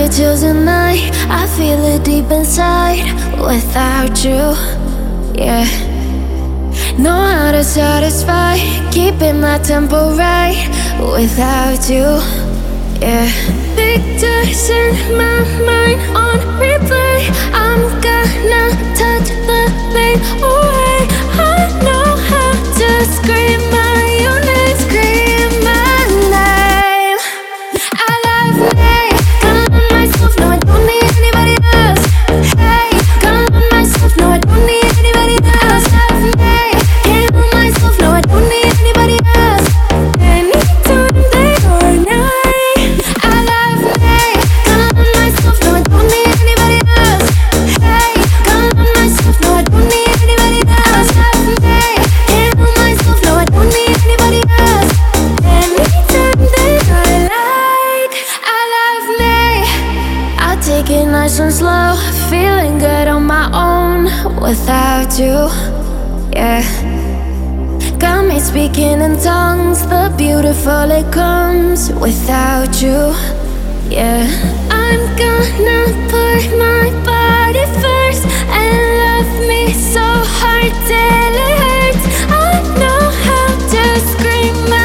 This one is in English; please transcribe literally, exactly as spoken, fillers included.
get chills at night. I feel it deep inside. Without you, yeah. Know how to satisfy, keeping my tempo right. Without you, yeah. Pictures in my mind on replay. I'm gonna touch the pain away. I know how to scream my own name, scream my name. I love me, gonna love myself, no I don't need anybody else. Hey, gonna love myself, no I don't need anybody else. I love me, can't love myself, no I don't need anybody else. Anytime, day or night. I love me, gonna love myself, no I don't need anybody else. Hey, gonna love myself, no I don't need anybody else. I love me, can't love myself, no I don't need anybody else. Anytime, day or night. I love me. I'll take it nice and slow, feeling good on my own without you, yeah. Got me speaking in tongues, the beautiful it comes without you, yeah. I'm gonna put my body first and love me so hard till it hurts. I know how to scream my